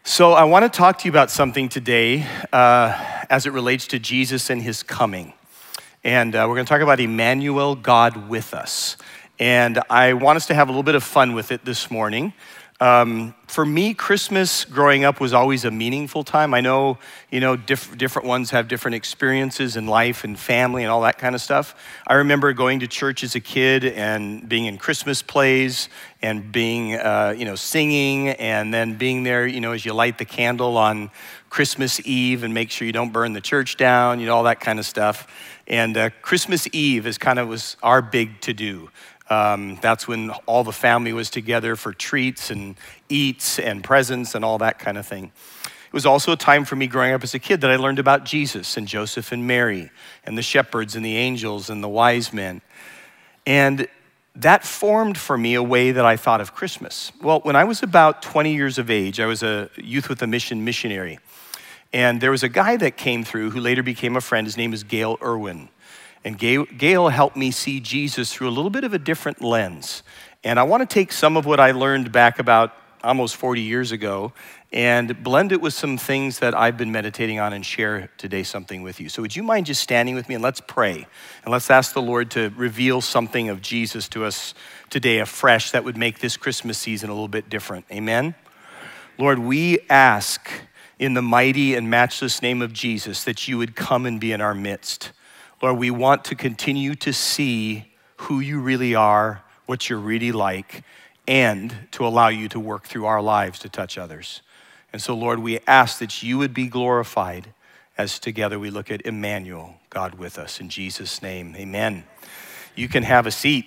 So I want to talk to you about something today as it relates to Jesus and his coming. And we're going to talk about Emmanuel, God with us. And I want us to have a little bit of fun with it this morning. For me, Christmas growing up was always a meaningful time. I know, different ones have different experiences in life and family and all that kind of stuff. I remember going to church as a kid and being in Christmas plays and being, singing and then being there, as you light the candle on Christmas Eve and make sure you don't burn the church down, all that kind of stuff. And Christmas Eve was our big to-do. That's when all the family was together for treats and eats and presents and all that kind of thing. It was also a time for me growing up as a kid that I learned about Jesus and Joseph and Mary and the shepherds and the angels and the wise men. And that formed for me a way that I thought of Christmas. Well, when I was about 20 years of age, I was a Youth with a Mission missionary. And there was a guy that came through who later became a friend. His name is Gail Irwin. And Gail helped me see Jesus through a little bit of a different lens. And I want to take some of what I learned back about almost 40 years ago and blend it with some things that I've been meditating on and share today something with you. So would you mind just standing with me and let's pray. And let's ask the Lord to reveal something of Jesus to us today afresh that would make this Christmas season a little bit different. Amen? Lord, we ask in the mighty and matchless name of Jesus that you would come and be in our midst. Lord, we want to continue to see who you really are, what you're really like, and to allow you to work through our lives to touch others. And so, Lord, we ask that you would be glorified as together we look at Emmanuel, God with us. In Jesus' name, amen. You can have a seat.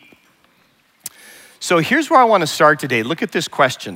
So here's where I want to start today. Look at this question.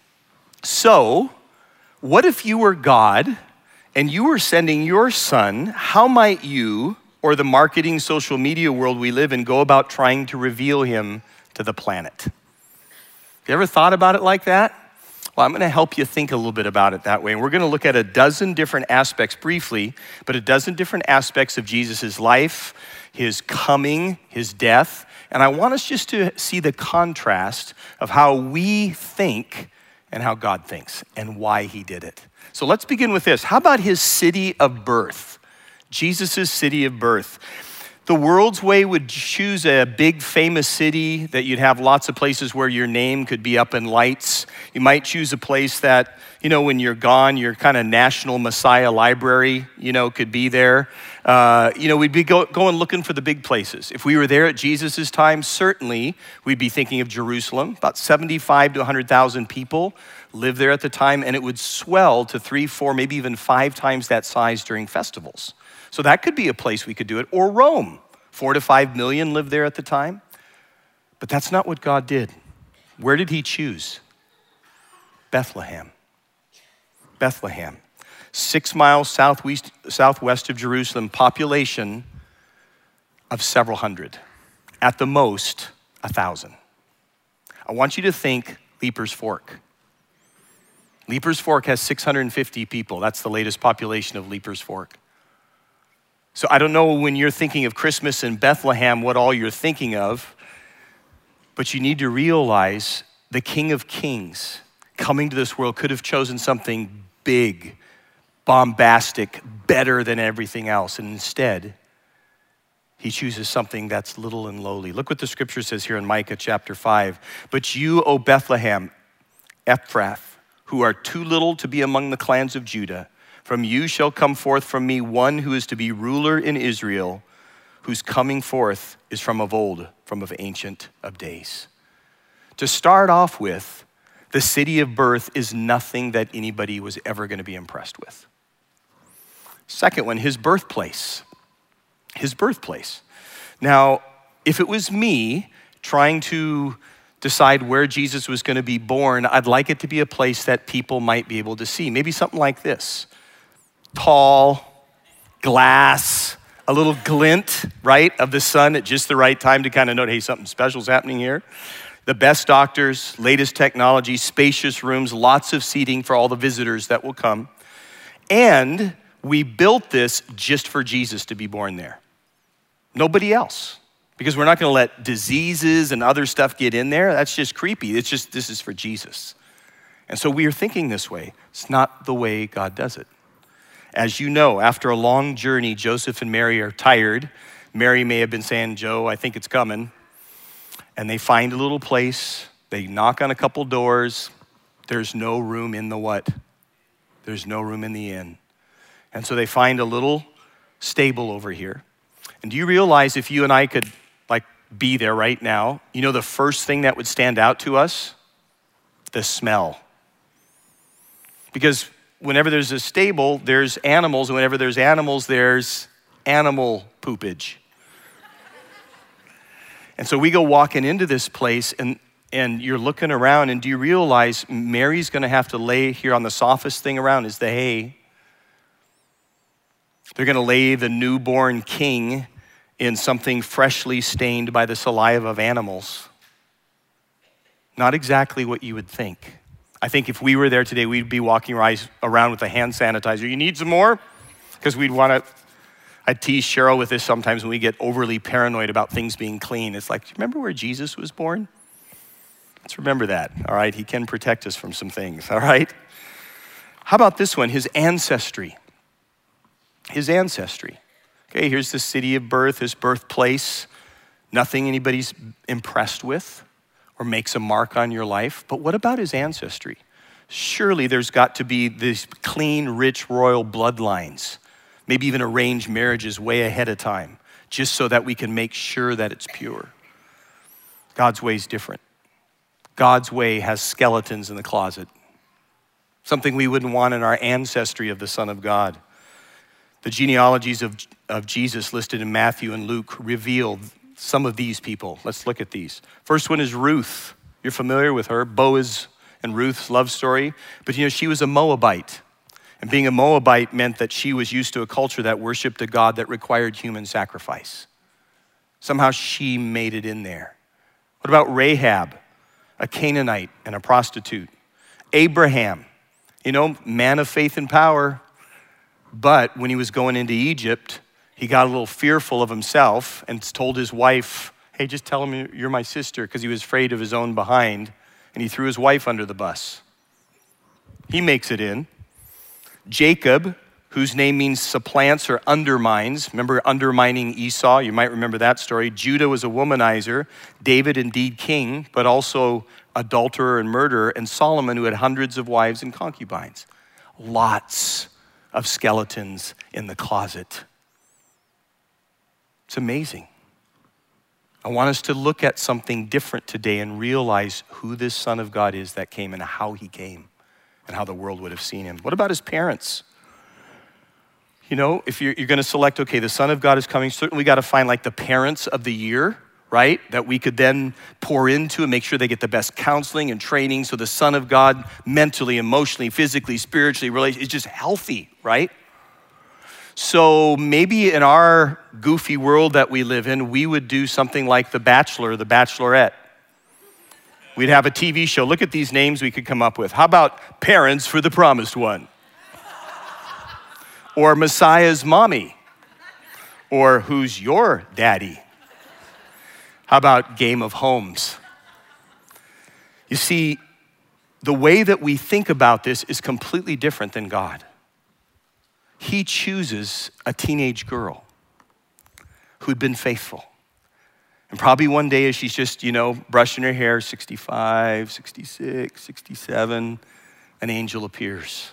So, what if you were God and you were sending your son? How might you or the marketing social media world we live in go about trying to reveal him to the planet? You ever thought about it like that? Well, I'm gonna help you think a little bit about it that way. And we're gonna look at a dozen different aspects briefly, but a dozen different aspects of Jesus' life, his coming, his death. And I want us just to see the contrast of how we think and how God thinks and why he did it. So let's begin with this. How about his city of birth? Jesus' city of birth. The world's way would choose a big famous city that you'd have lots of places where your name could be up in lights. You might choose a place that, when you're gone, your kind of national Messiah library, could be there. We'd be going looking for the big places. If we were there at Jesus' time, certainly we'd be thinking of Jerusalem. About 75 to 100,000 people lived there at the time, and it would swell to 3, 4, maybe even 5 times that size during festivals. So that could be a place we could do it. Or Rome, 4 to 5 million lived there at the time. But that's not what God did. Where did he choose? Bethlehem. Bethlehem. 6 miles southwest of Jerusalem, population of several hundred. At the most, 1,000. I want you to think Leaper's Fork. Leaper's Fork has 650 people. That's the latest population of Leaper's Fork. So I don't know when you're thinking of Christmas in Bethlehem what all you're thinking of, but you need to realize the King of Kings coming to this world could have chosen something big, bombastic, better than everything else. And instead, he chooses something that's little and lowly. Look what the scripture says here in Micah chapter 5. But you, O Bethlehem, Ephrath, who are too little to be among the clans of Judah, from you shall come forth from me one who is to be ruler in Israel, whose coming forth is from of old, from of ancient of days. To start off with, the city of birth is nothing that anybody was ever going to be impressed with. Second one, his birthplace. His birthplace. Now, if it was me trying to decide where Jesus was going to be born, I'd like it to be a place that people might be able to see. Maybe something like this. Tall, glass, a little glint, right, of the sun at just the right time to kind of note, hey, something special's happening here. The best doctors, latest technology, spacious rooms, lots of seating for all the visitors that will come. And we built this just for Jesus to be born there. Nobody else. Because we're not going to let diseases and other stuff get in there. That's just creepy. This is for Jesus. And so we are thinking this way. It's not the way God does it. As you know, after a long journey, Joseph and Mary are tired. Mary may have been saying, Joe, I think it's coming. And they find a little place. They knock on a couple doors. There's no room in the what? There's no room in the inn. And so they find a little stable over here. And do you realize if you and I could be there right now, you know the first thing that would stand out to us? The smell. Because whenever there's a stable, there's animals, and whenever there's animals, there's animal poopage. And so we go walking into this place, and you're looking around, and do you realize Mary's gonna have to lay here on the softest thing around is the hay. They're gonna lay the newborn king in something freshly stained by the saliva of animals. Not exactly what you would think. I think if we were there today, we'd be walking around with a hand sanitizer. You need some more? Because I tease Cheryl with this sometimes when we get overly paranoid about things being clean. It's like, do you remember where Jesus was born? Let's remember that, all right? He can protect us from some things, all right? How about this one, his ancestry? His ancestry. Okay, here's the city of birth, his birthplace. Nothing anybody's impressed with or makes a mark on your life. But what about his ancestry? Surely there's got to be these clean, rich, royal bloodlines, maybe even arranged marriages way ahead of time, just so that we can make sure that it's pure. God's way is different. God's way has skeletons in the closet, something we wouldn't want in our ancestry of the Son of God. The genealogies of Jesus listed in Matthew and Luke reveal some of these people. Let's look at these. First one is Ruth. You're familiar with her, Boaz and Ruth's love story. But she was a Moabite. And being a Moabite meant that she was used to a culture that worshiped a God that required human sacrifice. Somehow she made it in there. What about Rahab, a Canaanite and a prostitute? Abraham, man of faith and power. But when he was going into Egypt, he got a little fearful of himself and told his wife, hey, just tell him you're my sister, because he was afraid of his own behind, and he threw his wife under the bus. He makes it in. Jacob, whose name means supplants or undermines. Remember undermining Esau? You might remember that story. Judah was a womanizer. David, indeed king, but also adulterer and murderer. And Solomon, who had hundreds of wives and concubines. Lots of skeletons in the closet. It's amazing. I want us to look at something different today and realize who this Son of God is that came and how he came and how the world would have seen him. What about his parents? If you're going to select, okay, the Son of God is coming, certainly we got to find the parents of the year, right? That we could then pour into and make sure they get the best counseling and training so the Son of God mentally, emotionally, physically, spiritually, is just healthy, right? So maybe in our goofy world that we live in, we would do something like The Bachelor, The Bachelorette. We'd have a TV show. Look at these names we could come up with. How about Parents for the Promised One? Or Messiah's Mommy? Or Who's Your Daddy? How about Game of Homes? You see, the way that we think about this is completely different than God. He chooses a teenage girl who'd been faithful. And probably one day as she's just, brushing her hair, 65, 66, 67, an angel appears.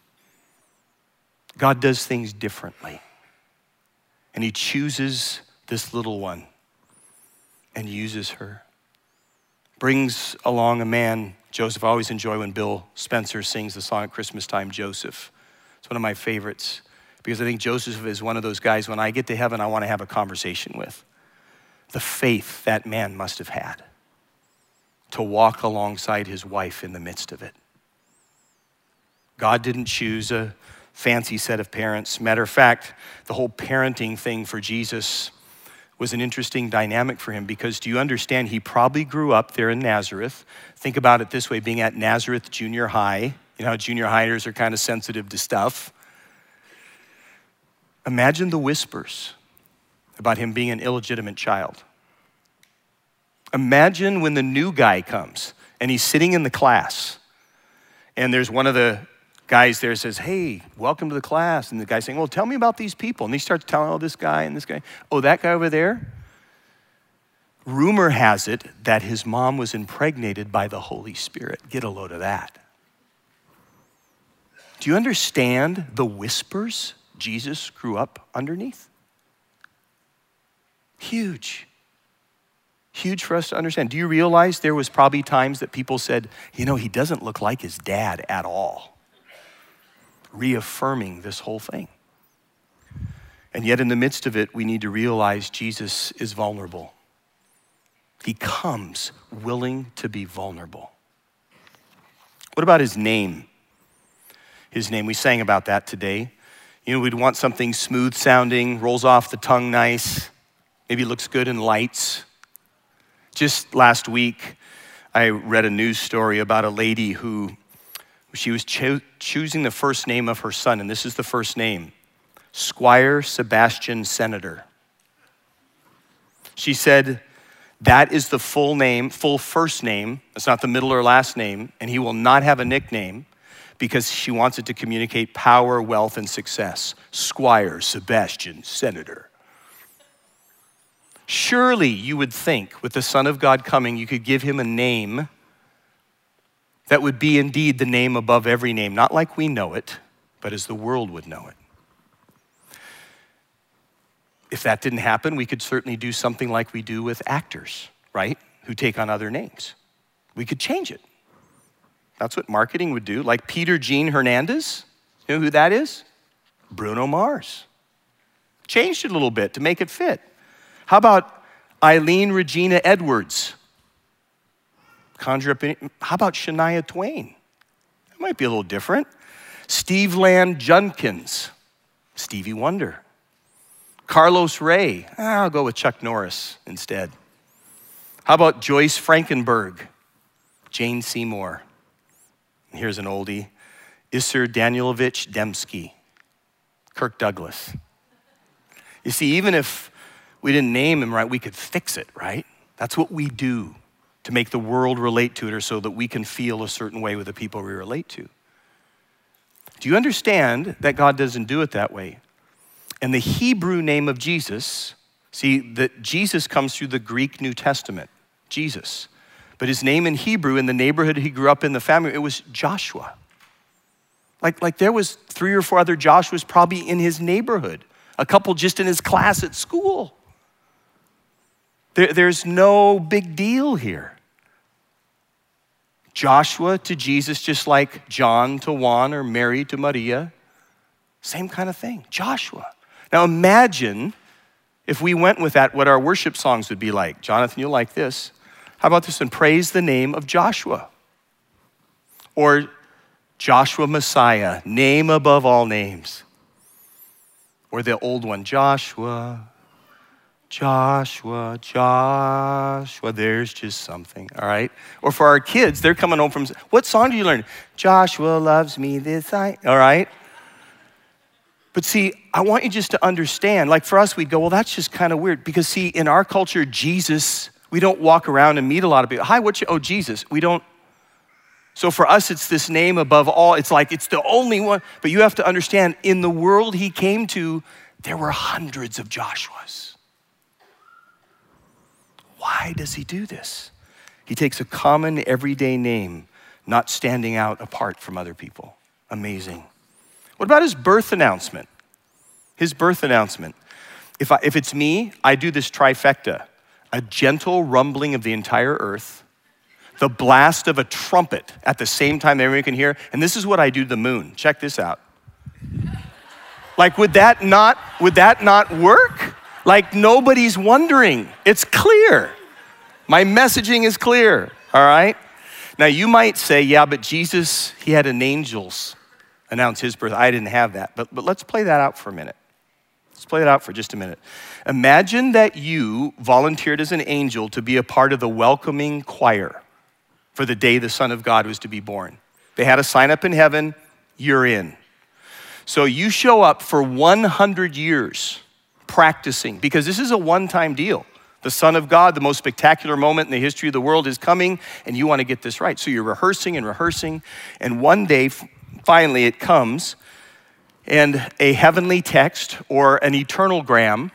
God does things differently. And he chooses this little one and uses her. Brings along a man, Joseph. I always enjoy when Bill Spencer sings the song at Christmas time, Joseph. It's one of my favorites because I think Joseph is one of those guys when I get to heaven, I want to have a conversation with. The faith that man must have had to walk alongside his wife in the midst of it. God didn't choose a fancy set of parents. Matter of fact, the whole parenting thing for Jesus was an interesting dynamic for him because do you understand he probably grew up there in Nazareth. Think about it this way, being at Nazareth Junior High. You know how junior hires are kind of sensitive to stuff. Imagine the whispers about him being an illegitimate child. Imagine when the new guy comes and he's sitting in the class And there's one of the guys there says, hey, welcome to the class. And the guy's saying, well, tell me about these people. And he starts telling, oh, this guy and this guy. Oh, that guy over there? Rumor has it that his mom was impregnated by the Holy Spirit. Get a load of that. Do you understand the whispers Jesus grew up underneath? Huge. Huge for us to understand. Do you realize there was probably times that people said, you know, he doesn't look like his dad at all? Reaffirming this whole thing. And yet in the midst of it, we need to realize Jesus is vulnerable. He comes willing to be vulnerable. What about his name? His name, we sang about that today. You know, we'd want something smooth sounding, rolls off the tongue nice, maybe looks good in lights. Just last week, I read a news story about a lady who, she was choosing the first name of her son, and this is the first name, Squire Sebastian Senator. She said, that is the full name, full first name. It's not the middle or last name, and he will not have a nickname because she wants it to communicate power, wealth, and success. Squire Sebastian Senator. Surely you would think with the Son of God coming, you could give him a name that would be indeed the name above every name, not like we know it, but as the world would know it. If that didn't happen, we could certainly do something like we do with actors, right? Who take on other names. We could change it. That's what marketing would do. Like Peter Gene Hernandez, you know who that is? Bruno Mars. Changed it a little bit to make it fit. How about Eileen Regina Edwards? Conjure up any, how about Shania Twain? That might be a little different. Steve Land Junkins, Stevie Wonder. Carlos Ray, I'll go with Chuck Norris instead. How about Joyce Frankenberg? Jane Seymour. And here's an oldie. Isser Danielovich Dembski. Kirk Douglas. You see, even if we didn't name him right, we could fix it, right? That's what we do to make the world relate to it or so that we can feel a certain way with the people we relate to. Do you understand that God doesn't do it that way? And the Hebrew name of Jesus, see, that Jesus comes through the Greek New Testament, Jesus. But his name in Hebrew, in the neighborhood he grew up in, the family, it was Joshua. Like there was 3 or 4 other Joshuas probably in his neighborhood, a couple just in his class at school. There's no big deal here. Joshua to Jesus, just like John to Juan or Mary to Maria. Same kind of thing, Joshua. Now imagine if we went with that, what our worship songs would be like. Jonathan, you'll like this. How about this one? Praise the name of Joshua. Or Joshua Messiah, name above all names. Or the old one, Joshua, Joshua, Joshua, there's just something, all right? Or for our kids, they're coming home from, what song do you learn? Joshua loves me this I, all right? But see, I want you just to understand, like for us, we'd go, well, that's just kind of weird. Because see, in our culture, Jesus, we don't walk around and meet a lot of people. Hi, what's your, oh, Jesus. We don't. So for us, it's this name above all. It's like, it's the only one. But you have to understand, in the world he came to, there were hundreds of Joshuas. Why does he do this? He takes a common everyday name, not standing out apart from other people. Amazing. What about his birth announcement? His birth announcement. If it's me, I do this trifecta. A gentle rumbling of the entire earth, the blast of a trumpet at the same time that everyone can hear, and this is what I do to the moon. Check this out. Like, would that not work? Like, nobody's wondering. It's clear. My messaging is clear, all right? Now, you might say, yeah, but Jesus, he had an angel's announce his birth. I didn't have that, but let's play that out for a minute. Let's play it out for just a minute. Imagine that you volunteered as an angel to be a part of the welcoming choir for the day the Son of God was to be born. They had a sign up in heaven, you're in. So you show up for 100 years practicing, because this is a one-time deal. The Son of God, the most spectacular moment in the history of the world is coming, and you want to get this right. So you're rehearsing and rehearsing, and one day, finally it comes, and a heavenly text or an eternalgram,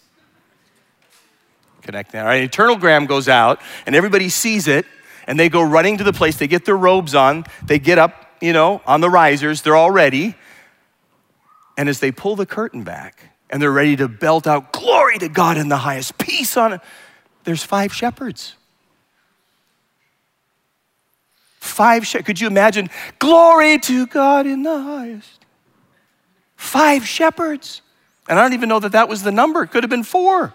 connect now, right? An eternalgram goes out, and everybody sees it, and they go running to the place. They get their robes on. They get up, on the risers. They're all ready. And as they pull the curtain back, and they're ready to belt out, glory to God in the highest, peace on it, there's 5 shepherds. 5 shepherds. Could you imagine? Glory to God in the highest. 5 shepherds. And I don't even know that was the number. It could have been 4.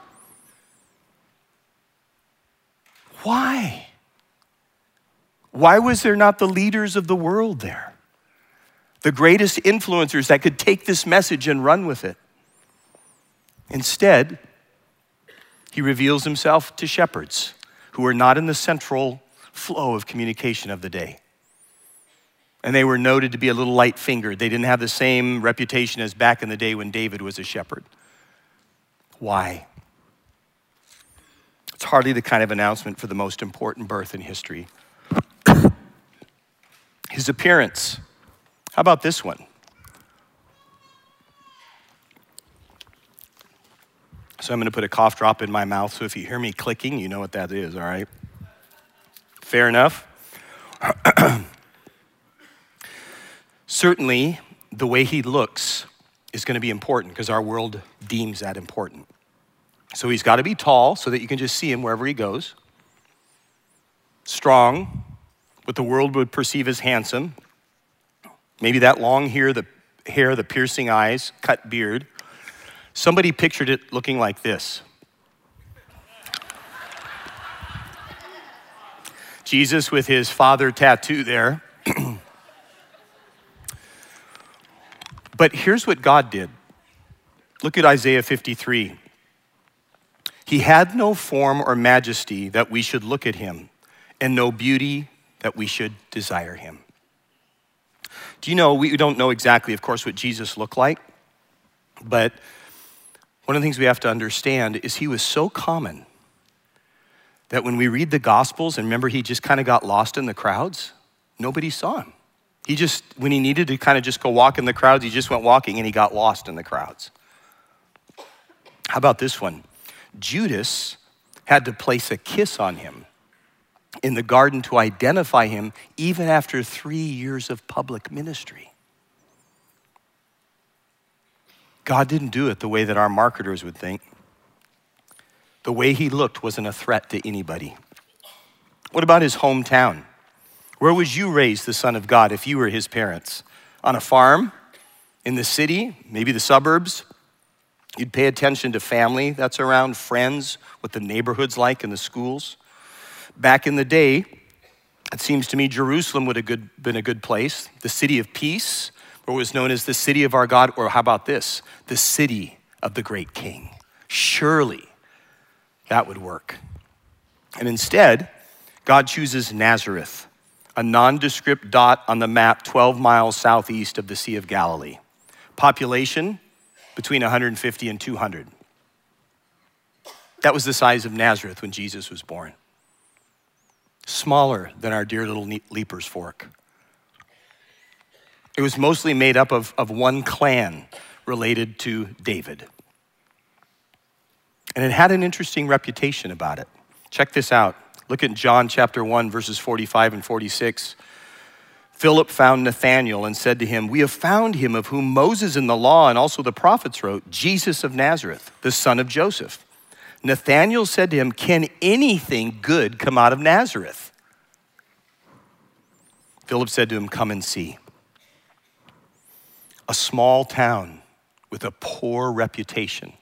Why? Why was there not the leaders of the world there? The greatest influencers that could take this message and run with it. Instead, he reveals himself to shepherds who are not in the central flow of communication of the day. And they were noted to be a little light-fingered. They didn't have the same reputation as back in the day when David was a shepherd. Why? It's hardly the kind of announcement for the most important birth in history. His appearance. How about this one? So I'm going to put a cough drop in my mouth, so if you hear me clicking, you know what that is, all right? Fair enough? Certainly, the way he looks is going to be important because our world deems that important. So he's got to be tall so that you can just see him wherever he goes. Strong, what the world would perceive as handsome. Maybe that long hair, the piercing eyes, cut beard. Somebody pictured it looking like this. Jesus with his father tattoo there. But here's what God did. Look at Isaiah 53. He had no form or majesty that we should look at him, and no beauty that we should desire him. Do you know, we don't know exactly, of course, what Jesus looked like, but one of the things we have to understand is he was so common that when we read the Gospels, and remember he just kind of got lost in the crowds, nobody saw him. He just, when he needed to kind of just go walk in the crowds, he just went walking and he got lost in the crowds. How about this one? Judas had to place a kiss on him in the garden to identify him even after 3 years of public ministry. God didn't do it the way that our marketers would think. The way he looked wasn't a threat to anybody. What about his hometown? Where was you raised, the Son of God, if you were his parents? On a farm? In the city? Maybe the suburbs? You'd pay attention to family that's around, friends, what the neighborhood's like and the schools. Back in the day, it seems to me Jerusalem would have been a good place. The city of peace, or what was known as the city of our God, or how about this? The city of the great king. Surely that would work. And instead, God chooses Nazareth, a nondescript dot on the map 12 miles southeast of the Sea of Galilee. Population between 150 and 200. That was the size of Nazareth when Jesus was born. Smaller than our dear little Leaper's Fork. It was mostly made up of one clan related to David. And it had an interesting reputation about it. Check this out. Look at John chapter 1, verses 45 and 46. Philip found Nathanael and said to him, "We have found him of whom Moses in the law and also the prophets wrote, Jesus of Nazareth, the son of Joseph." Nathanael said to him, "Can anything good come out of Nazareth?" Philip said to him, "Come and see." A small town with a poor reputation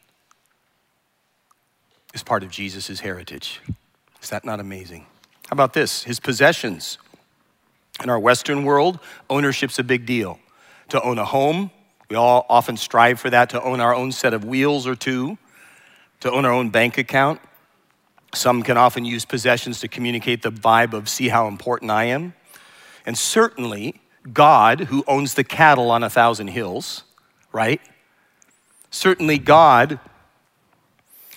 is part of Jesus' heritage. Is that not amazing? How about this? His possessions. In our Western world, ownership's a big deal. To own a home, we all often strive for that, to own our own set of wheels or two, to own our own bank account. Some can often use possessions to communicate the vibe of see how important I am. And certainly, God, who owns the cattle on 1,000 hills, right? Certainly God,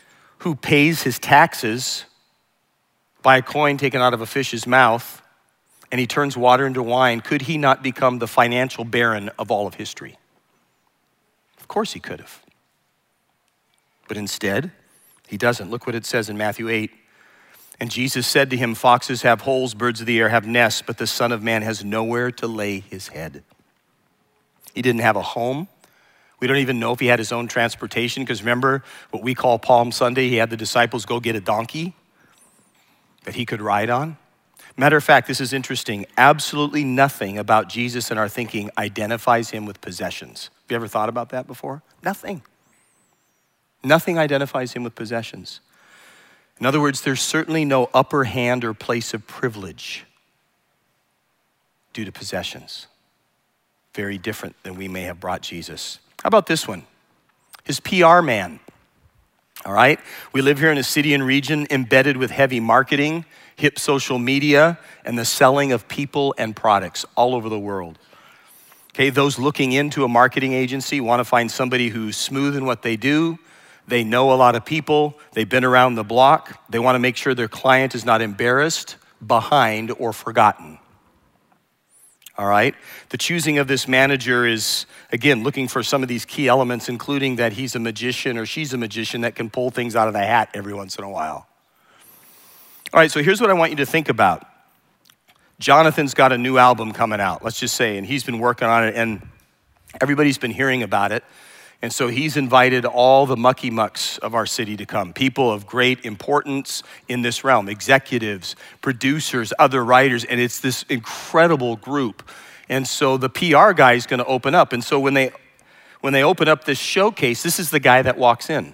who pays his taxes by a coin taken out of a fish's mouth, and he turns water into wine, could he not become the financial baron of all of history? Of course he could have. But instead, he doesn't. Look what it says in Matthew 8. And Jesus said to him, foxes have holes, birds of the air have nests, but the Son of Man has nowhere to lay his head. He didn't have a home. We don't even know if he had his own transportation, because remember what we call Palm Sunday, he had the disciples go get a donkey that he could ride on. Matter of fact, this is interesting. Absolutely nothing about Jesus in our thinking identifies him with possessions. Have you ever thought about that before? Nothing. Nothing identifies him with possessions. In other words, there's certainly no upper hand or place of privilege due to possessions. Very different than we may have brought Jesus. How about this one? His PR man. All right? We live here in a city and region embedded with heavy marketing, hip social media, and the selling of people and products all over the world. Okay, those looking into a marketing agency want to find somebody who's smooth in what they do. They know a lot of people. They've been around the block. They want to make sure their client is not embarrassed, behind, or forgotten. All right? The choosing of this manager is, again, looking for some of these key elements, including that he's a magician or she's a magician that can pull things out of the hat every once in a while. All right, so here's what I want you to think about. Jonathan's got a new album coming out, let's just say, and he's been working on it, and everybody's been hearing about it. And so he's invited all the mucky mucks of our city to come, people of great importance in this realm, executives, producers, other writers, and it's this incredible group. And so the PR guy is going to open up. And so when they open up this showcase, this is the guy that walks in.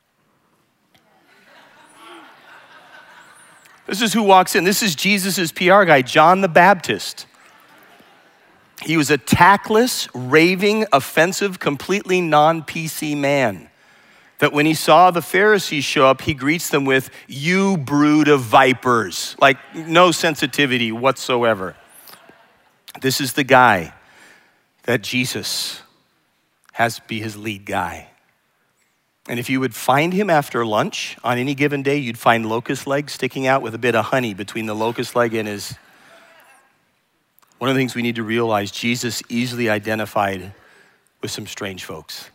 This is who walks in. This is Jesus's PR guy, John the Baptist. He was a tactless, raving, offensive, completely non-PC man. That when he saw the Pharisees show up, he greets them with, "You brood of vipers." Like no sensitivity whatsoever. This is the guy that Jesus has to be his lead guy. And if you would find him after lunch on any given day, you'd find locust legs sticking out with a bit of honey between the locust leg and his. One of the things we need to realize, Jesus easily identified with some strange folks.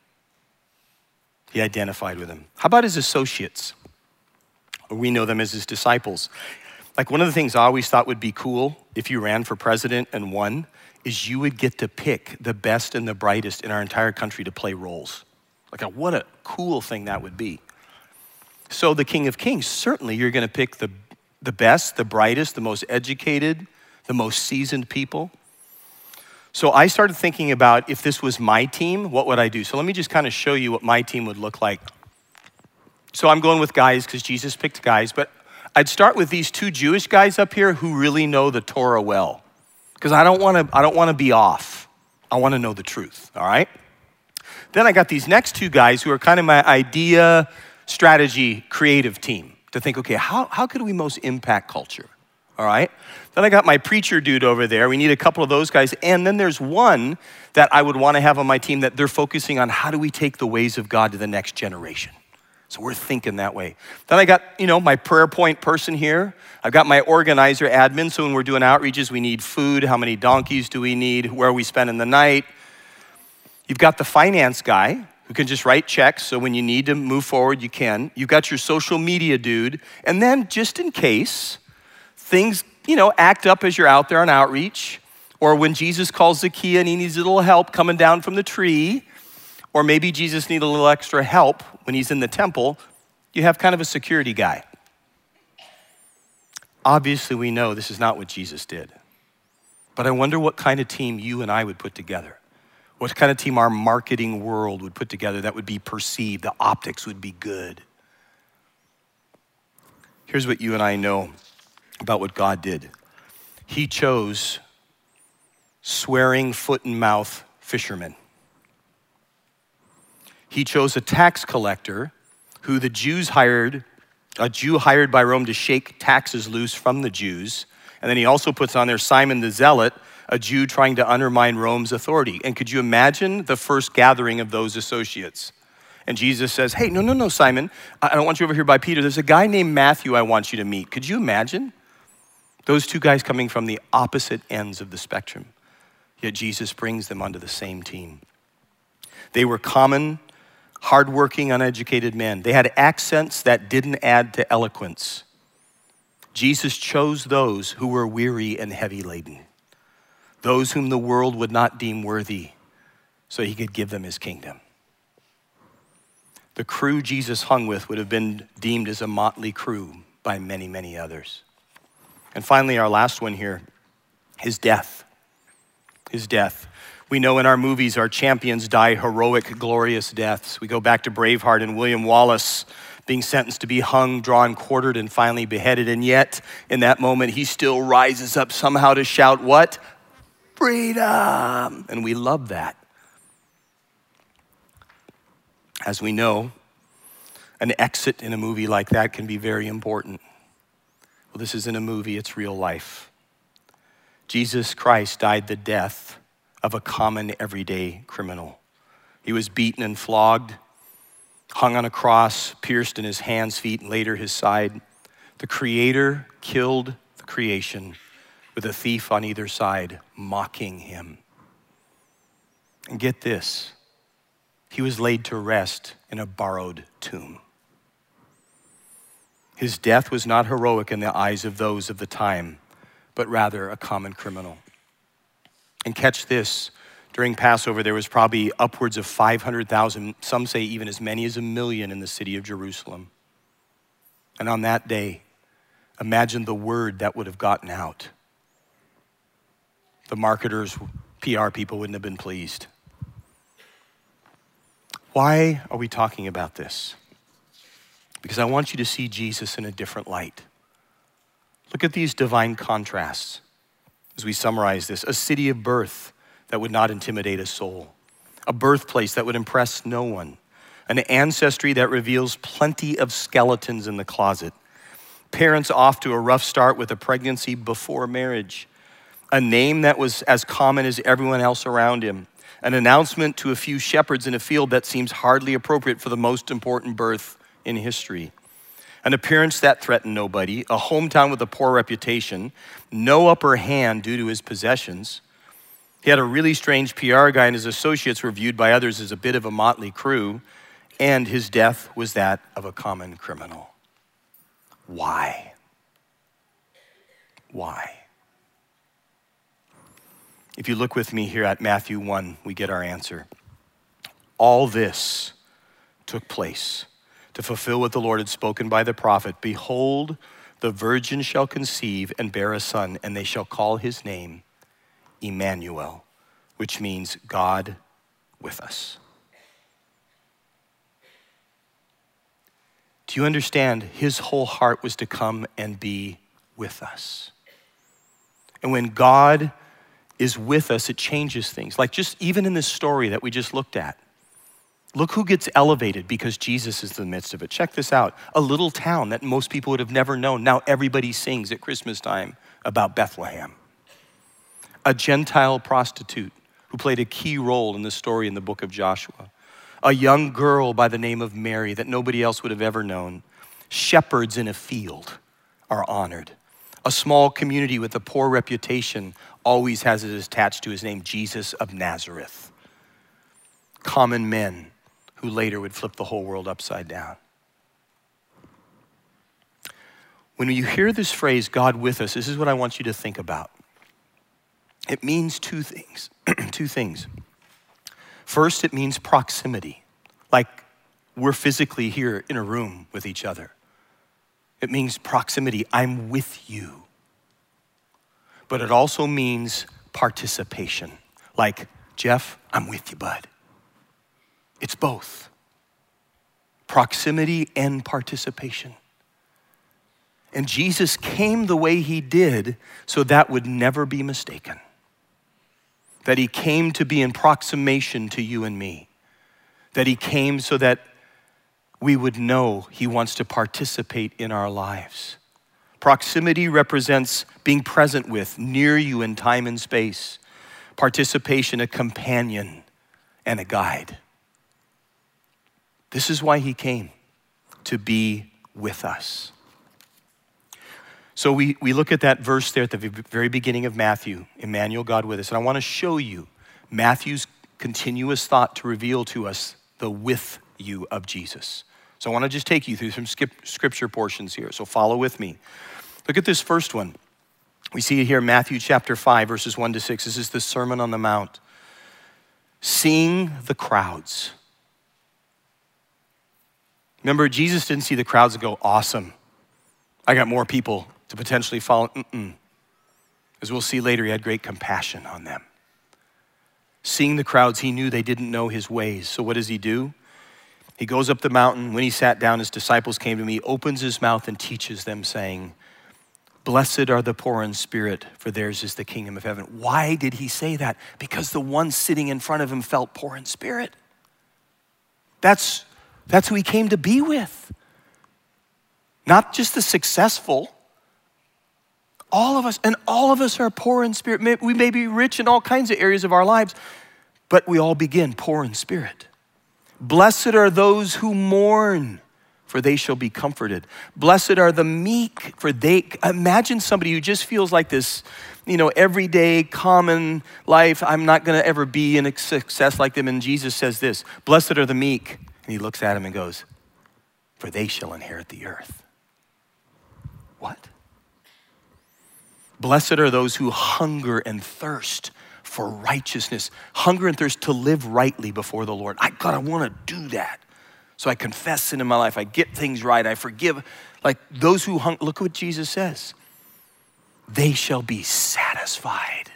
He identified with them. How about his associates? We know them as his disciples. Like one of the things I always thought would be cool if you ran for president and won is you would get to pick the best and the brightest in our entire country to play roles. Like what a cool thing that would be. So the King of Kings, certainly you're gonna pick the best, the brightest, the most educated, the most seasoned people. So I started thinking about if this was my team, what would I do? So let me just kind of show you what my team would look like. So I'm going with guys because Jesus picked guys, but I'd start with these two Jewish guys up here who really know the Torah well. Because I don't want to be off. I want to know the truth, all right? Then I got these next two guys who are kind of my idea, strategy, creative team to think, okay, how could we most impact culture? All right. Then I got my preacher dude over there. We need a couple of those guys. And then there's one that I would want to have on my team that they're focusing on how do we take the ways of God to the next generation. So we're thinking that way. Then I got, my prayer point person here. I've got my organizer admin. So when we're doing outreaches, we need food. How many donkeys do we need? Where are we spending the night? You've got the finance guy who can just write checks. So when you need to move forward, you can. You've got your social media dude. And then just in case things, act up as you're out there on outreach, or when Jesus calls Zacchaeus and he needs a little help coming down from the tree, or maybe Jesus needs a little extra help when he's in the temple, you have kind of a security guy. Obviously, we know this is not what Jesus did. But I wonder what kind of team you and I would put together. What kind of team our marketing world would put together that would be perceived, the optics would be good. Here's what you and I know about what God did. He chose swearing foot and mouth fishermen. He chose a tax collector who the Jews hired, a Jew hired by Rome to shake taxes loose from the Jews. And then he also puts on there Simon the Zealot, a Jew trying to undermine Rome's authority. And could you imagine the first gathering of those associates? And Jesus says, hey, no, Simon, I don't want you over here by Peter. There's a guy named Matthew I want you to meet. Could you imagine? Those two guys coming from the opposite ends of the spectrum. Yet Jesus brings them onto the same team. They were common, hardworking, uneducated men. They had accents that didn't add to eloquence. Jesus chose those who were weary and heavy laden, those whom the world would not deem worthy, so he could give them his kingdom. The crew Jesus hung with would have been deemed as a motley crew by many, many others. And finally, our last one here, his death. His death. We know in our movies our champions die heroic, glorious deaths. We go back to Braveheart and William Wallace being sentenced to be hung, drawn, quartered, and finally beheaded. And yet, in that moment, he still rises up somehow to shout, what? Freedom! And we love that. As we know, an exit in a movie like that can be very important. Well, this isn't a movie, it's real life. Jesus Christ died the death of a common, everyday criminal. He was beaten and flogged, hung on a cross, pierced in his hands, feet, and later his side. The Creator killed the creation with a thief on either side, mocking him. And get this, he was laid to rest in a borrowed tomb. His death was not heroic in the eyes of those of the time, but rather a common criminal. And catch this, during Passover, there was probably upwards of 500,000, some say even as many as 1 million in the city of Jerusalem. And on that day, imagine the word that would have gotten out. The marketers, PR people wouldn't have been pleased. Why are we talking about this? Because I want you to see Jesus in a different light. Look at these divine contrasts as we summarize this. A city of birth that would not intimidate a soul. A birthplace that would impress no one. An ancestry that reveals plenty of skeletons in the closet. Parents off to a rough start with a pregnancy before marriage. A name that was as common as everyone else around him. An announcement to a few shepherds in a field that seems hardly appropriate for the most important birth in history. An appearance that threatened nobody, a hometown with a poor reputation, no upper hand due to his possessions. He had a really strange PR guy, and his associates were viewed by others as a bit of a motley crew, and his death was that of a common criminal. Why? Why? If you look with me here at Matthew 1, we get our answer. All this took place to fulfill what the Lord had spoken by the prophet. Behold, the virgin shall conceive and bear a son, and they shall call his name Emmanuel, which means God with us. Do you understand? His whole heart was to come and be with us. And when God is with us, it changes things. Like just even in this story that we just looked at, look who gets elevated because Jesus is in the midst of it. Check this out. A little town that most people would have never known. Now everybody sings at Christmas time about Bethlehem. A Gentile prostitute who played a key role in the story in the book of Joshua. A young girl by the name of Mary that nobody else would have ever known. Shepherds in a field are honored. A small community with a poor reputation always has it attached to his name, Jesus of Nazareth. Common men who later would flip the whole world upside down. When you hear this phrase, God with us, this is what I want you to think about. It means two things. Two things. First, it means proximity, like we're physically here in a room with each other. It means proximity. I'm with you. But it also means participation, like, Jeff, I'm with you, bud. It's both. Proximity and participation. And Jesus came the way he did so that would never be mistaken. That he came to be in proximation to you and me. That he came so that we would know he wants to participate in our lives. Proximity represents being present with, near you in time and space. Participation, a companion and a guide. This is why he came, to be with us. So we look at that verse there at the very beginning of Matthew, Emmanuel, God with us. And I want to show you Matthew's continuous thought to reveal to us the with you of Jesus. So I want to just take you through some scripture portions here. So follow with me. Look at this first one. We see it here in Matthew chapter 5, verses 1 to 6. This is the Sermon on the Mount. Seeing the crowds. Remember, Jesus didn't see the crowds and go, awesome. I got more people to potentially follow. As we'll see later, he had great compassion on them. Seeing the crowds, he knew they didn't know his ways. So what does he do? He goes up the mountain. When he sat down, his disciples came to him. He opens his mouth and teaches them, saying, blessed are the poor in spirit, for theirs is the kingdom of heaven. Why did he say that? Because the one sitting in front of him felt poor in spirit. That's who he came to be with. Not just the successful. All of us are poor in spirit. We may be rich in all kinds of areas of our lives, but we all begin poor in spirit. Blessed are those who mourn, for they shall be comforted. Blessed are the meek, for they, imagine somebody who just feels like this, everyday common life. I'm not gonna ever be in a success like them. And Jesus says this, blessed are the meek. And he looks at him and goes, for they shall inherit the earth. What? Blessed are those who hunger and thirst for righteousness. Hunger and thirst to live rightly before the Lord. I want to do that. So I confess sin in my life. I get things right. I forgive. Like those who hunger, look what Jesus says. They shall be satisfied.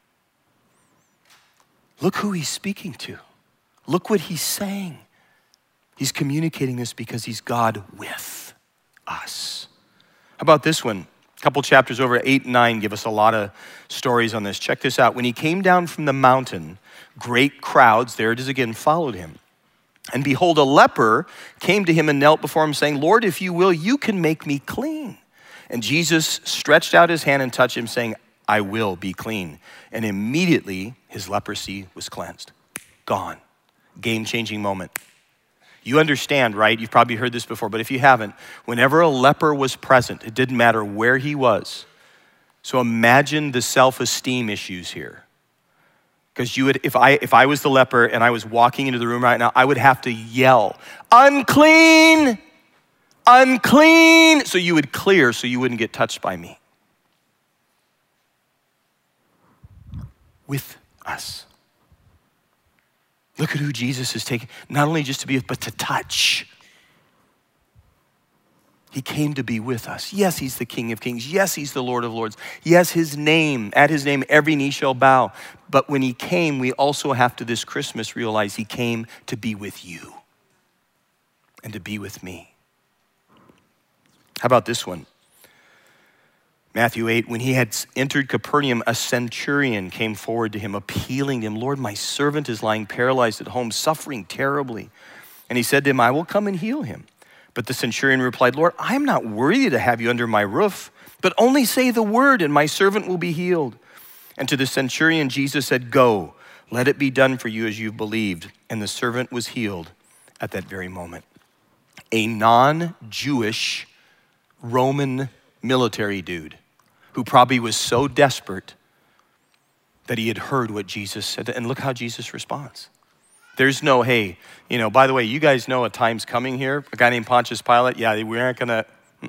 Look who he's speaking to. Look what he's saying. He's communicating this because he's God with us. How about this one? A couple chapters over, 8 and 9, give us a lot of stories on this. Check this out. When he came down from the mountain, great crowds, there it is again, followed him. And behold, a leper came to him and knelt before him, saying, Lord, if you will, you can make me clean. And Jesus stretched out his hand and touched him, saying, I will be clean. And immediately his leprosy was cleansed. Gone. Game-changing moment. You understand, right? You've probably heard this before, but if you haven't, whenever a leper was present, it didn't matter where he was. So imagine the self-esteem issues here. Because if I was the leper and I was walking into the room right now, I would have to yell, unclean, unclean. So you would clear so you wouldn't get touched by me. With us. Look at who Jesus is taking, not only just to be with, but to touch. He came to be with us. Yes, he's the King of Kings. Yes, he's the Lord of Lords. Yes, at his name, every knee shall bow. But when he came, we also have to this Christmas realize he came to be with you and to be with me. How about this one? Matthew 8, when he had entered Capernaum, a centurion came forward to him, appealing to him, Lord, my servant is lying paralyzed at home, suffering terribly. And he said to him, I will come and heal him. But the centurion replied, Lord, I am not worthy to have you under my roof, but only say the word and my servant will be healed. And to the centurion, Jesus said, go, let it be done for you as you've believed. And the servant was healed at that very moment. A non-Jewish Roman military dude who probably was so desperate that he had heard what Jesus said. And look how Jesus responds. There's no, hey, by the way, you guys know a time's coming here. A guy named Pontius Pilate, yeah, we aren't gonna,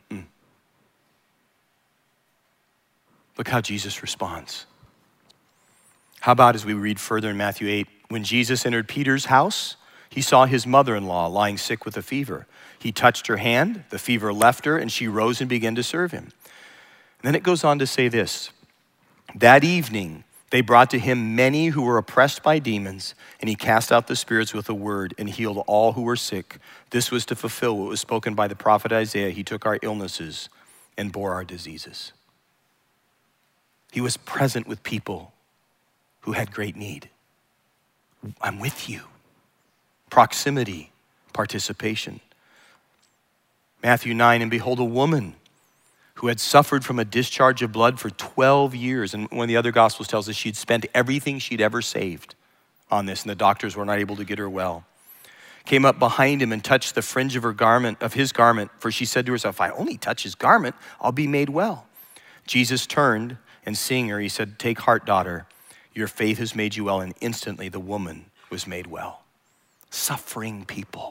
Look how Jesus responds. How about as we read further in Matthew 8, when Jesus entered Peter's house, he saw his mother-in-law lying sick with a fever. He touched her hand, the fever left her, and she rose and began to serve him. And then it goes on to say this, that evening, they brought to him many who were oppressed by demons, and he cast out the spirits with a word and healed all who were sick. This was to fulfill what was spoken by the prophet Isaiah. He took our illnesses and bore our diseases. He was present with people who had great need. I'm with you. Proximity, participation. Matthew 9, and behold, a woman who had suffered from a discharge of blood for 12 years. And one of the other gospels tells us she'd spent everything she'd ever saved on this, and the doctors were not able to get her well. came up behind him and touched the fringe of his garment, for she said to herself, if I only touch his garment, I'll be made well. Jesus turned and seeing her, he said, take heart, daughter, your faith has made you well. And instantly the woman was made well. Suffering people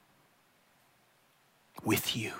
with you.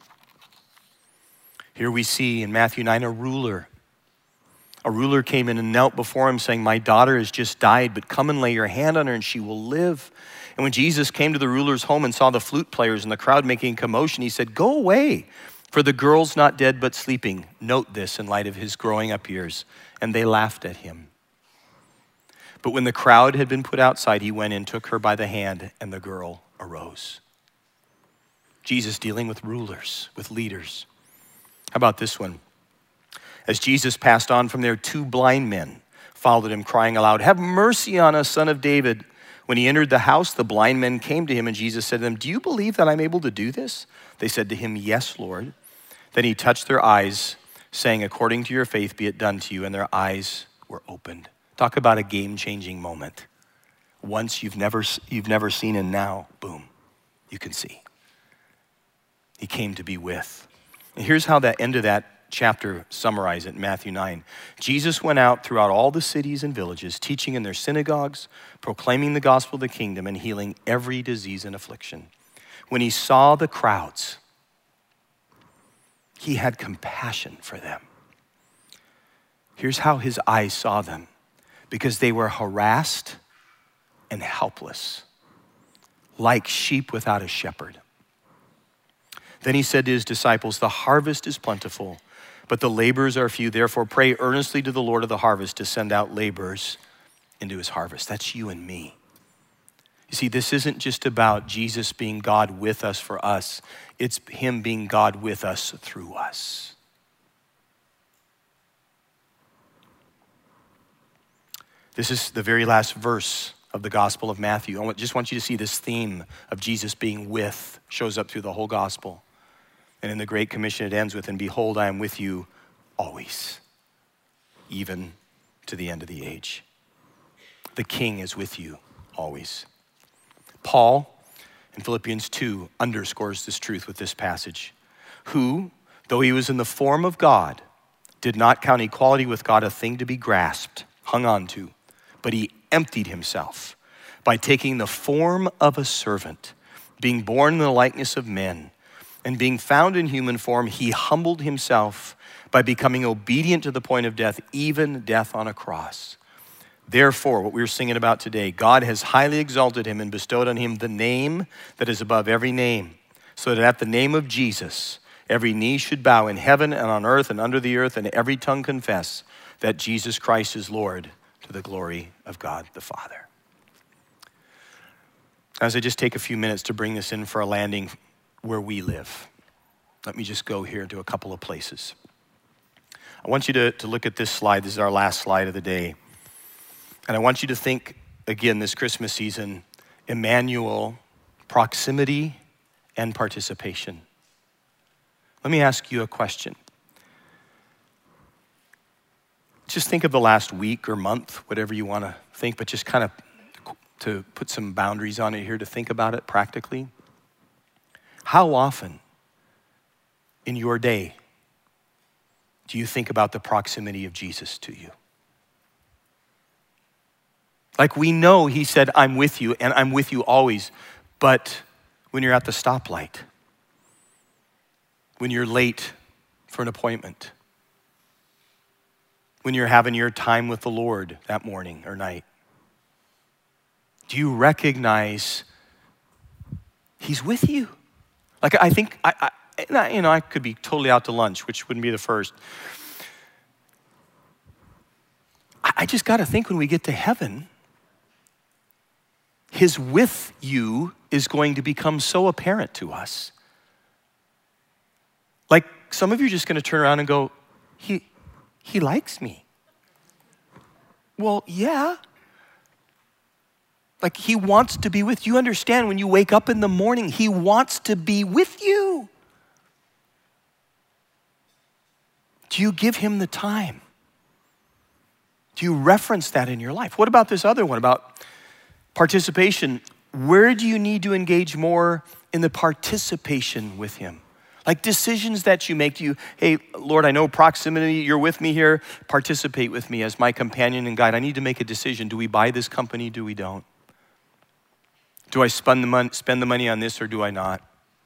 Here we see in Matthew 9 a ruler. A ruler came in and knelt before him saying, my daughter has just died, but come and lay your hand on her and she will live. And when Jesus came to the ruler's home and saw the flute players and the crowd making commotion, he said, go away, for the girl's not dead but sleeping. Note this in light of his growing up years. And they laughed at him. But when the crowd had been put outside, he went in, took her by the hand, and the girl arose. Jesus dealing with rulers, with leaders. How about this one? As Jesus passed on from there, 2 blind men followed him, crying aloud, have mercy on us, Son of David. When he entered the house, the blind men came to him, and Jesus said to them, do you believe that I'm able to do this? They said to him, yes, Lord. Then he touched their eyes, saying, according to your faith be it done to you, and their eyes were opened. Talk about a game-changing moment. Once you've never seen, and now, boom, you can see. He came to be with. And here's how that end of that chapter summarized it in Matthew 9. Jesus went out throughout all the cities and villages, teaching in their synagogues, proclaiming the gospel of the kingdom, and healing every disease and affliction. When he saw the crowds, he had compassion for them. Here's how his eyes saw them. Because they were harassed and helpless, like sheep without a shepherd. Then he said to his disciples, the harvest is plentiful, but the laborers are few. Therefore, pray earnestly to the Lord of the harvest to send out laborers into his harvest. That's you and me. You see, this isn't just about Jesus being God with us for us. It's him being God with us through us. This is the very last verse of the Gospel of Matthew. I just want you to see this theme of Jesus being with shows up through the whole gospel. And in the Great Commission, it ends with, and behold, I am with you always, even to the end of the age. The King is with you always. Paul, in Philippians 2, underscores this truth with this passage. Who, though he was in the form of God, did not count equality with God a thing to be grasped, hung on to, but he emptied himself by taking the form of a servant, being born in the likeness of men, and being found in human form, he humbled himself by becoming obedient to the point of death, even death on a cross. Therefore, what we were singing about today, God has highly exalted him and bestowed on him the name that is above every name, so that at the name of Jesus, every knee should bow in heaven and on earth and under the earth, and every tongue confess that Jesus Christ is Lord, to the glory of God the Father. As I just take a few minutes to bring this in for a landing where we live, let me just go here to a couple of places. I want you to look at this slide. This is our last slide of the day. And I want you to think, again, this Christmas season, Emmanuel, proximity and participation. Let me ask you a question. Just think of the last week or month, whatever you want to think, but just kind of to put some boundaries on it here, to think about it practically. How often in your day do you think about the proximity of Jesus to you? Like, we know he said, I'm with you and I'm with you always, but when you're at the stoplight, when you're late for an appointment, when you're having your time with the Lord that morning or night, do you recognize he's with you? Like, I think, I could be totally out to lunch, which wouldn't be the first. I just got to think, when we get to heaven, his with you is going to become so apparent to us. Like, some of you are just going to turn around and go, he likes me. Well, yeah. Like, he wants to be with you. You understand, when you wake up in the morning, he wants to be with you. Do you give him the time? Do you reference that in your life? What about this other one about participation? Where do you need to engage more in the participation with him? Like decisions that you make, hey, Lord, I know proximity, you're with me here. Participate with me as my companion and guide. I need to make a decision. Do we buy this company? Do we don't? Do I spend the money on this or do I not?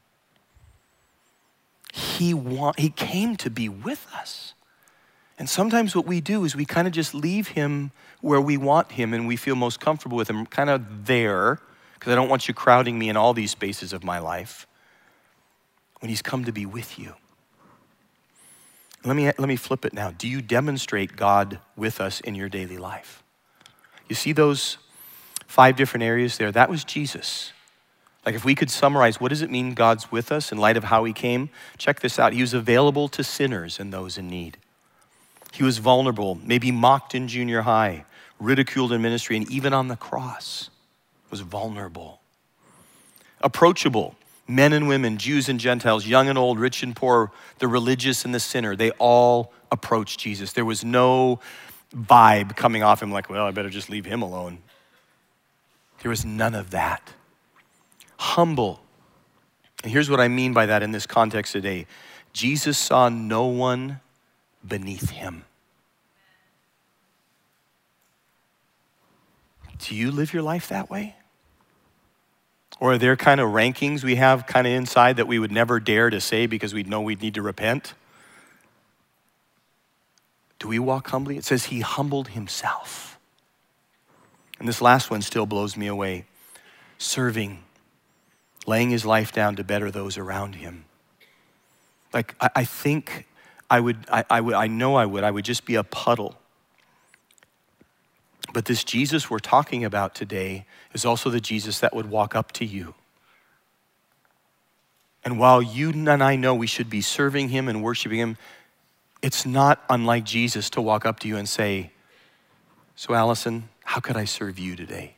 He came to be with us. And sometimes what we do is we kind of just leave him where we want him and we feel most comfortable with him, kind of there, because I don't want you crowding me in all these spaces of my life, when he's come to be with you. Let me flip it now. Do you demonstrate God with us in your daily life? You see those 5 different areas there? That was Jesus. Like if we could summarize, what does it mean God's with us in light of how he came? Check this out. He was available to sinners and those in need. He was vulnerable, maybe mocked in junior high, ridiculed in ministry, and even on the cross was vulnerable. Approachable. Men and women, Jews and Gentiles, young and old, rich and poor, the religious and the sinner, they all approached Jesus. There was no vibe coming off him like, well, I better just leave him alone. There was none of that. Humble. And here's what I mean by that in this context today. Jesus saw no one beneath him. Do you live your life that way? Or are there kind of rankings we have kind of inside that we would never dare to say because we know we'd need to repent? Do we walk humbly? It says he humbled himself. And this last one still blows me away. Serving, laying his life down to better those around him. Like I think I would just be a puddle. But this Jesus we're talking about today is also the Jesus that would walk up to you. And while you and I know we should be serving him and worshiping him, it's not unlike Jesus to walk up to you and say, so Allison, how could I serve you today?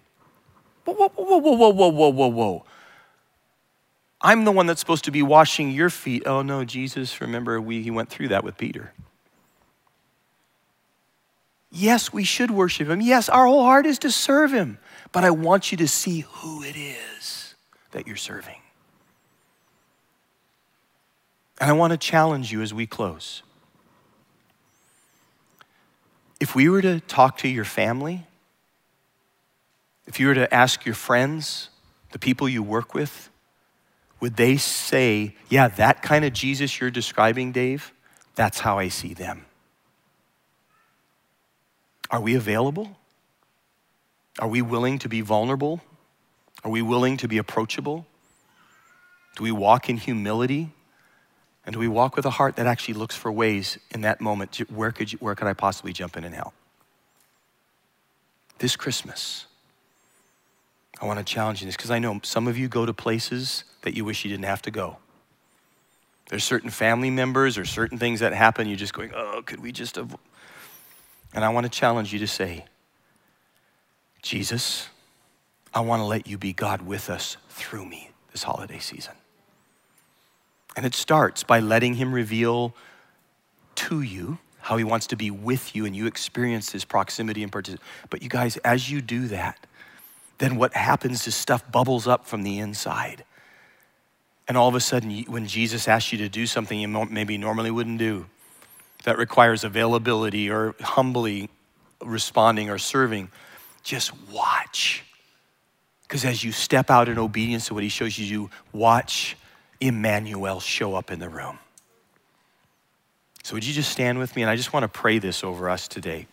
Whoa. I'm the one that's supposed to be washing your feet. Oh no, Jesus, remember he went through that with Peter. Yes, we should worship him. Yes, our whole heart is to serve him. But I want you to see who it is that you're serving. And I want to challenge you as we close. If we were to talk to your family, if you were to ask your friends, the people you work with, would they say, yeah, that kind of Jesus you're describing, Dave, that's how I see them? Are we available? Are we willing to be vulnerable? Are we willing to be approachable? Do we walk in humility? And do we walk with a heart that actually looks for ways in that moment, where could I possibly jump in and help? This Christmas, I want to challenge you this because I know some of you go to places that you wish you didn't have to go. There's certain family members or certain things that happen, you're just going, oh, could we just avoid? And I want to challenge you to say, Jesus, I want to let you be God with us through me this holiday season. And it starts by letting him reveal to you how he wants to be with you and you experience his proximity and participation. But you guys, as you do that, then what happens is stuff bubbles up from the inside. And all of a sudden, when Jesus asks you to do something you maybe normally wouldn't do, that requires availability or humbly responding or serving, just watch. Because as you step out in obedience to what he shows you to do, watch Emmanuel show up in the room. So would you just stand with me? And I just want to pray this over us today.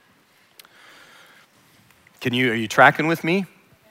Are you tracking with me?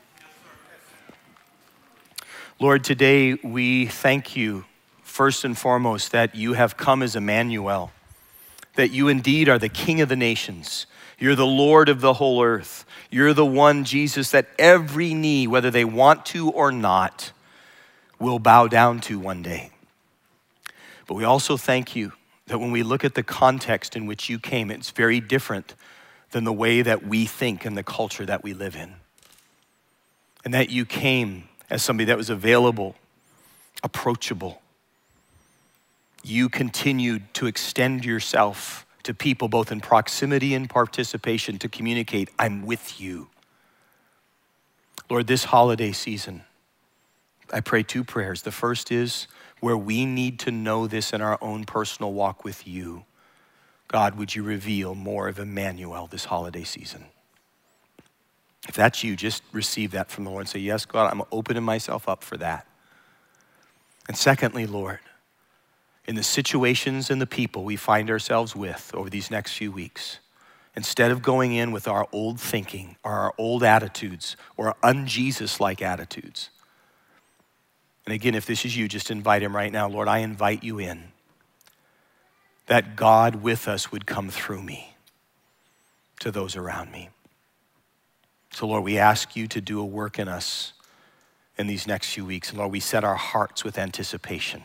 Lord, today we thank you first and foremost that you have come as Emmanuel, that you indeed are the King of the nations. You're the Lord of the whole earth. You're the one, Jesus, that every knee, whether they want to or not, will bow down to one day. But we also thank you that when we look at the context in which you came, it's very different than the way that we think and the culture that we live in. And that you came as somebody that was available, approachable. You continued to extend yourself to people both in proximity and participation to communicate, I'm with you. Lord, this holiday season, I pray two prayers. The first is where we need to know this in our own personal walk with you. God, would you reveal more of Emmanuel this holiday season? If that's you, just receive that from the Lord and say, yes, God, I'm opening myself up for that. And secondly, Lord, in the situations and the people we find ourselves with over these next few weeks, instead of going in with our old thinking or our old attitudes or un-Jesus-like attitudes, and again, if this is you, just invite him right now. Lord, I invite you in, that God with us would come through me to those around me. So Lord, we ask you to do a work in us in these next few weeks. And Lord, we set our hearts with anticipation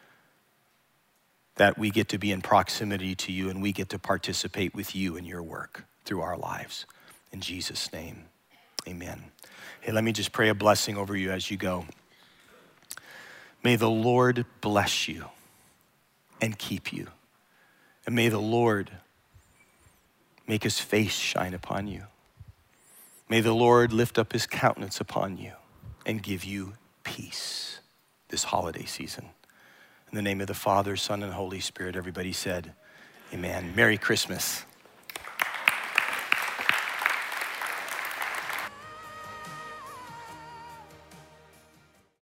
that we get to be in proximity to you and we get to participate with you in your work through our lives. In Jesus' name, amen. Hey, let me just pray a blessing over you as you go. May the Lord bless you and keep you. And may the Lord make his face shine upon you. May the Lord lift up his countenance upon you and give you peace this holiday season. In the name of the Father, Son, and Holy Spirit, everybody said, amen. Merry Christmas.